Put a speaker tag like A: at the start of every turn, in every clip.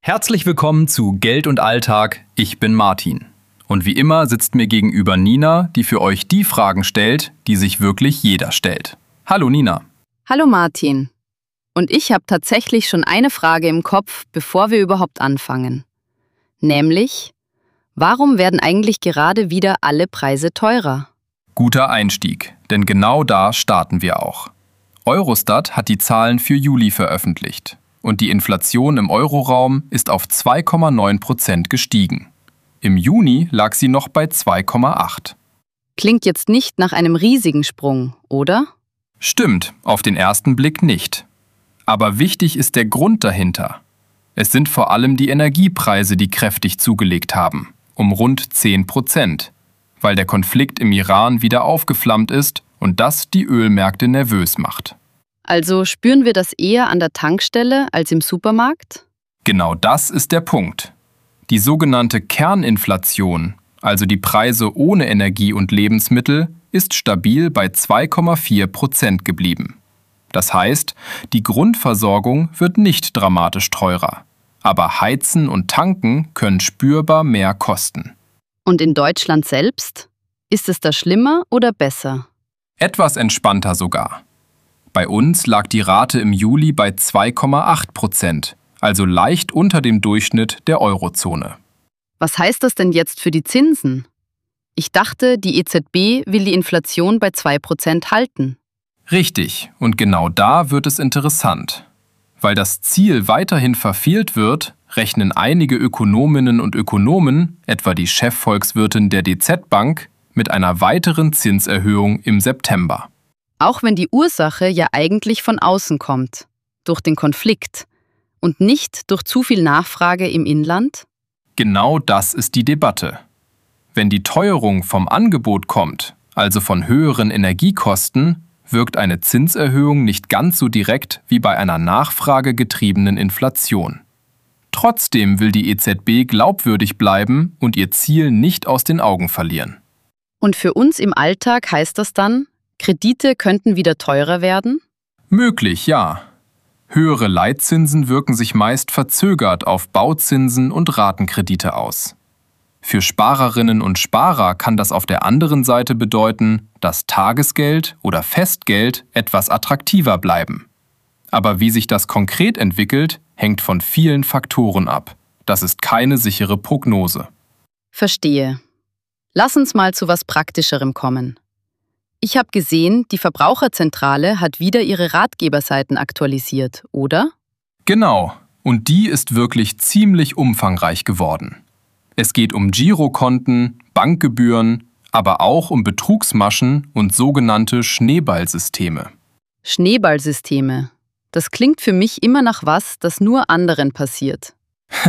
A: Herzlich willkommen zu Geld und Alltag, ich bin Martin. Und wie immer sitzt mir gegenüber Nina, die für euch die Fragen stellt, die sich wirklich jeder stellt. Hallo Nina.
B: Hallo Martin. Und ich habe tatsächlich schon eine Frage im Kopf, bevor wir überhaupt anfangen. Nämlich, warum werden eigentlich gerade wieder alle Preise teurer?
A: Guter Einstieg, denn genau da starten wir auch. Eurostat hat die Zahlen für Juli veröffentlicht. Und die Inflation im Euroraum ist auf 2,9% gestiegen. Im Juni lag sie noch bei 2,8%.
B: Klingt jetzt nicht nach einem riesigen Sprung, oder?
A: Stimmt, auf den ersten Blick nicht. Aber wichtig ist der Grund dahinter. Es sind vor allem die Energiepreise, die kräftig zugelegt haben, um rund 10%, weil der Konflikt im Iran wieder aufgeflammt ist und das die Ölmärkte nervös macht.
B: Also spüren wir das eher an der Tankstelle als im Supermarkt?
A: Genau das ist der Punkt. Die sogenannte Kerninflation, also die Preise ohne Energie und Lebensmittel, ist stabil bei 2,4% geblieben. Das heißt, die Grundversorgung wird nicht dramatisch teurer. Aber Heizen und Tanken können spürbar mehr kosten.
B: Und in Deutschland selbst? Ist es da schlimmer oder besser?
A: Etwas entspannter sogar. Bei uns lag die Rate im Juli bei 2,8%, also leicht unter dem Durchschnitt der Eurozone.
B: Was heißt das denn jetzt für die Zinsen? Ich dachte, die EZB will die Inflation bei 2% halten.
A: Richtig, und genau da wird es interessant. Weil das Ziel weiterhin verfehlt wird, rechnen einige Ökonominnen und Ökonomen, etwa die Chefvolkswirtin der DZ Bank, mit einer weiteren Zinserhöhung im September.
B: Auch wenn die Ursache ja eigentlich von außen kommt, durch den Konflikt und nicht durch zu viel Nachfrage im Inland?
A: Genau das ist die Debatte. Wenn die Teuerung vom Angebot kommt, also von höheren Energiekosten, wirkt eine Zinserhöhung nicht ganz so direkt wie bei einer nachfragegetriebenen Inflation. Trotzdem will die EZB glaubwürdig bleiben und ihr Ziel nicht aus den Augen verlieren.
B: Und für uns im Alltag heißt das dann, Kredite könnten wieder teurer werden?
A: Möglich, ja. Höhere Leitzinsen wirken sich meist verzögert auf Bauzinsen und Ratenkredite aus. Für Sparerinnen und Sparer kann das auf der anderen Seite bedeuten, dass Tagesgeld oder Festgeld etwas attraktiver bleiben. Aber wie sich das konkret entwickelt, hängt von vielen Faktoren ab. Das ist keine sichere Prognose.
B: Verstehe. Lass uns mal zu was Praktischerem kommen. Ich habe gesehen, die Verbraucherzentrale hat wieder ihre Ratgeberseiten aktualisiert, oder?
A: Genau, und die ist wirklich ziemlich umfangreich geworden. Es geht um Girokonten, Bankgebühren, aber auch um Betrugsmaschen und sogenannte Schneeballsysteme.
B: Schneeballsysteme. Das klingt für mich immer nach was, das nur anderen passiert.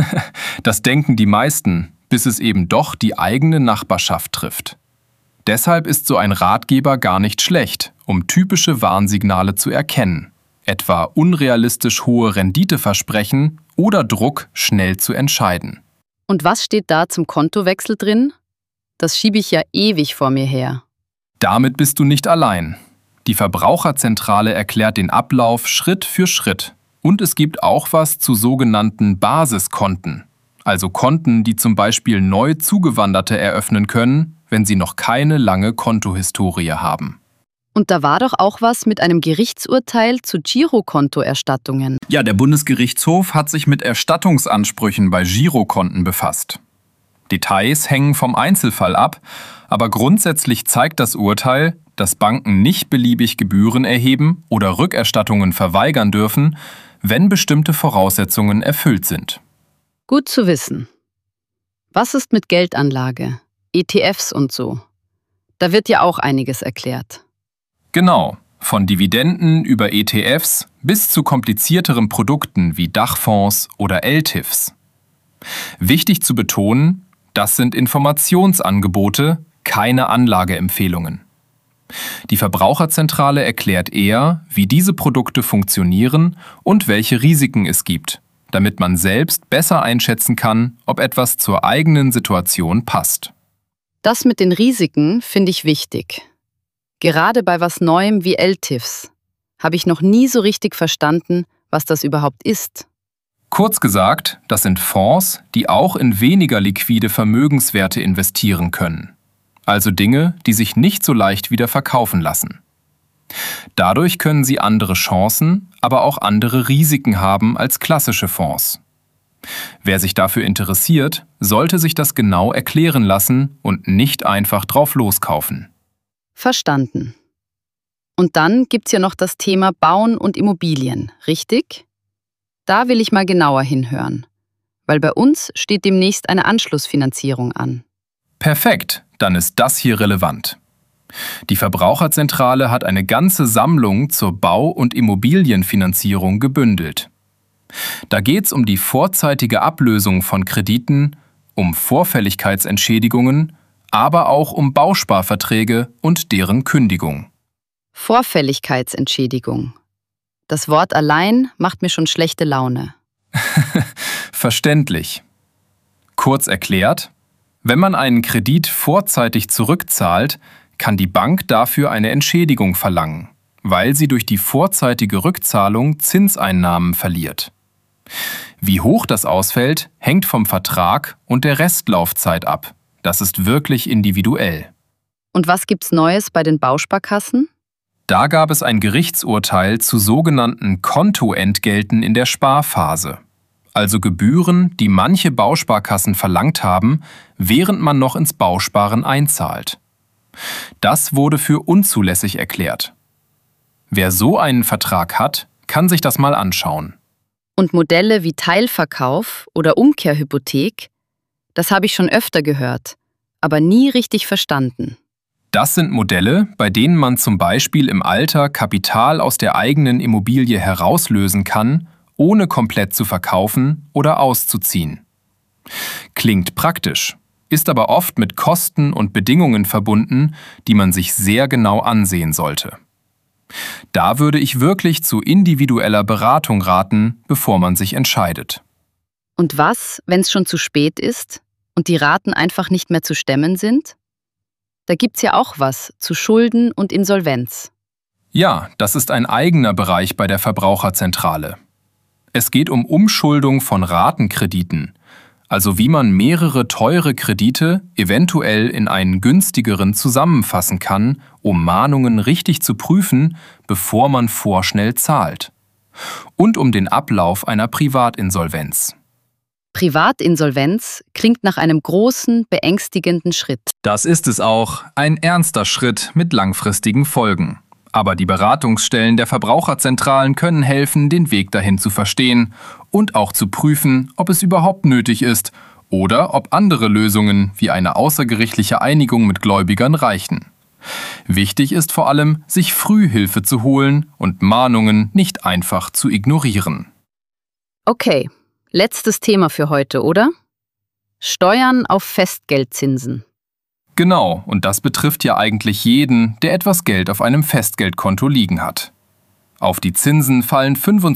A: Das denken die meisten, bis es eben doch die eigene Nachbarschaft trifft. Deshalb ist so ein Ratgeber gar nicht schlecht, um typische Warnsignale zu erkennen, etwa unrealistisch hohe Renditeversprechen oder Druck, schnell zu entscheiden.
B: Und was steht da zum Kontowechsel drin? Das schiebe ich ja ewig vor mir her.
A: Damit bist du nicht allein. Die Verbraucherzentrale erklärt den Ablauf Schritt für Schritt. Und es gibt auch was zu sogenannten Basiskonten, also Konten, die zum Beispiel neu Zugewanderte eröffnen können, wenn sie noch keine lange Kontohistorie haben.
B: Und da war doch auch was mit einem Gerichtsurteil zu Girokontoerstattungen.
A: Ja, der Bundesgerichtshof hat sich mit Erstattungsansprüchen bei Girokonten befasst. Details hängen vom Einzelfall ab, aber grundsätzlich zeigt das Urteil, dass Banken nicht beliebig Gebühren erheben oder Rückerstattungen verweigern dürfen, wenn bestimmte Voraussetzungen erfüllt sind.
B: Gut zu wissen. Was ist mit Geldanlage, ETFs und so? Da wird ja auch einiges erklärt.
A: Genau, von Dividenden über ETFs bis zu komplizierteren Produkten wie Dachfonds oder LTIFs. Wichtig zu betonen, das sind Informationsangebote, keine Anlageempfehlungen. Die Verbraucherzentrale erklärt eher, wie diese Produkte funktionieren und welche Risiken es gibt, damit man selbst besser einschätzen kann, ob etwas zur eigenen Situation passt.
B: Das mit den Risiken finde ich wichtig. Gerade bei was Neuem wie LTIFs habe ich noch nie so richtig verstanden, was das überhaupt ist.
A: Kurz gesagt, das sind Fonds, die auch in weniger liquide Vermögenswerte investieren können. Also Dinge, die sich nicht so leicht wieder verkaufen lassen. Dadurch können sie andere Chancen, aber auch andere Risiken haben als klassische Fonds. Wer sich dafür interessiert, sollte sich das genau erklären lassen und nicht einfach drauf loskaufen.
B: Verstanden. Und dann gibt's ja noch das Thema Bauen und Immobilien, richtig? Da will ich mal genauer hinhören, weil bei uns steht demnächst eine Anschlussfinanzierung an.
A: Perfekt, dann ist das hier relevant. Die Verbraucherzentrale hat eine ganze Sammlung zur Bau- und Immobilienfinanzierung gebündelt. Da geht's um die vorzeitige Ablösung von Krediten, um Vorfälligkeitsentschädigungen, aber auch um Bausparverträge und deren Kündigung.
B: Vorfälligkeitsentschädigung. Das Wort allein macht mir schon schlechte Laune.
A: Verständlich. Kurz erklärt, wenn man einen Kredit vorzeitig zurückzahlt, kann die Bank dafür eine Entschädigung verlangen, weil sie durch die vorzeitige Rückzahlung Zinseinnahmen verliert. Wie hoch das ausfällt, hängt vom Vertrag und der Restlaufzeit ab. Das ist wirklich individuell.
B: Und was gibt's Neues bei den Bausparkassen?
A: Da gab es ein Gerichtsurteil zu sogenannten Kontoentgelten in der Sparphase, also Gebühren, die manche Bausparkassen verlangt haben, während man noch ins Bausparen einzahlt. Das wurde für unzulässig erklärt. Wer so einen Vertrag hat, kann sich das mal anschauen.
B: Und Modelle wie Teilverkauf oder Umkehrhypothek, das habe ich schon öfter gehört, aber nie richtig verstanden.
A: Das sind Modelle, bei denen man zum Beispiel im Alter Kapital aus der eigenen Immobilie herauslösen kann, ohne komplett zu verkaufen oder auszuziehen. Klingt praktisch, ist aber oft mit Kosten und Bedingungen verbunden, die man sich sehr genau ansehen sollte. Da würde ich wirklich zu individueller Beratung raten, bevor man sich entscheidet.
B: Und was, wenn es schon zu spät ist und die Raten einfach nicht mehr zu stemmen sind? Da gibt's ja auch was zu Schulden und Insolvenz.
A: Ja, das ist ein eigener Bereich bei der Verbraucherzentrale. Es geht um Umschuldung von Ratenkrediten, also wie man mehrere teure Kredite eventuell in einen günstigeren zusammenfassen kann, um Mahnungen richtig zu prüfen, bevor man vorschnell zahlt. Und um den Ablauf einer Privatinsolvenz.
B: Privatinsolvenz klingt nach einem großen, beängstigenden Schritt.
A: Das ist es auch, ein ernster Schritt mit langfristigen Folgen. Aber die Beratungsstellen der Verbraucherzentralen können helfen, den Weg dahin zu verstehen und auch zu prüfen, ob es überhaupt nötig ist oder ob andere Lösungen wie eine außergerichtliche Einigung mit Gläubigern reichen. Wichtig ist vor allem, sich früh Hilfe zu holen und Mahnungen nicht einfach zu ignorieren.
B: Okay, letztes Thema für heute, oder? Steuern auf Festgeldzinsen.
A: Genau, und das betrifft ja eigentlich jeden, der etwas Geld auf einem Festgeldkonto liegen hat. Auf die Zinsen fallen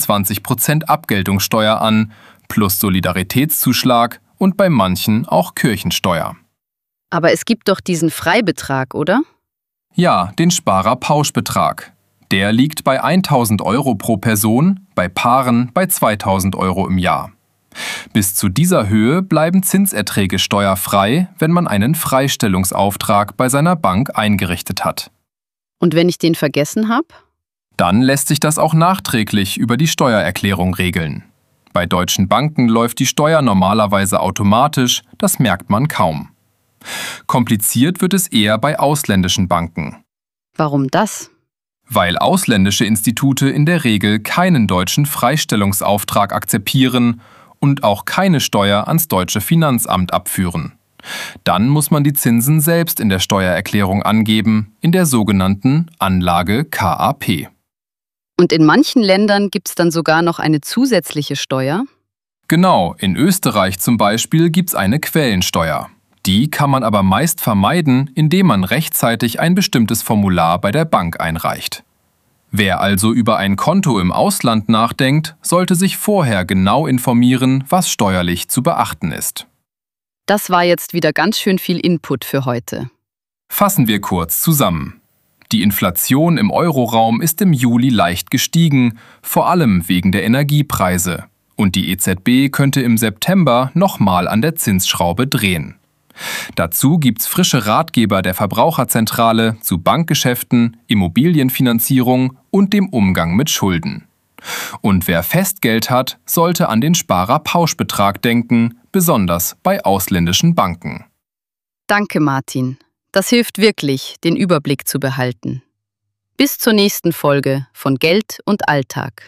A: 25% Abgeltungssteuer an, plus Solidaritätszuschlag und bei manchen auch Kirchensteuer.
B: Aber es gibt doch diesen Freibetrag, oder?
A: Ja, den Sparerpauschbetrag. Der liegt bei 1.000 Euro pro Person, bei Paaren bei 2.000 Euro im Jahr. Bis zu dieser Höhe bleiben Zinserträge steuerfrei, wenn man einen Freistellungsauftrag bei seiner Bank eingerichtet hat.
B: Und wenn ich den vergessen habe?
A: Dann lässt sich das auch nachträglich über die Steuererklärung regeln. Bei deutschen Banken läuft die Steuer normalerweise automatisch, das merkt man kaum. Kompliziert wird es eher bei ausländischen Banken.
B: Warum das?
A: Weil ausländische Institute in der Regel keinen deutschen Freistellungsauftrag akzeptieren und auch keine Steuer ans deutsche Finanzamt abführen. Dann muss man die Zinsen selbst in der Steuererklärung angeben, in der sogenannten Anlage KAP.
B: Und in manchen Ländern gibt's dann sogar noch eine zusätzliche Steuer?
A: Genau, in Österreich zum Beispiel gibt's eine Quellensteuer. Die kann man aber meist vermeiden, indem man rechtzeitig ein bestimmtes Formular bei der Bank einreicht. Wer also über ein Konto im Ausland nachdenkt, sollte sich vorher genau informieren, was steuerlich zu beachten ist.
B: Das war jetzt wieder ganz schön viel Input für heute.
A: Fassen wir kurz zusammen. Die Inflation im Euroraum ist im Juli leicht gestiegen, vor allem wegen der Energiepreise. Und die EZB könnte im September nochmal an der Zinsschraube drehen. Dazu gibt's frische Ratgeber der Verbraucherzentrale zu Bankgeschäften, Immobilienfinanzierung und dem Umgang mit Schulden. Und wer Festgeld hat, sollte an den Sparerpauschbetrag denken, besonders bei ausländischen Banken.
B: Danke, Martin. Das hilft wirklich, den Überblick zu behalten. Bis zur nächsten Folge von Geld und Alltag.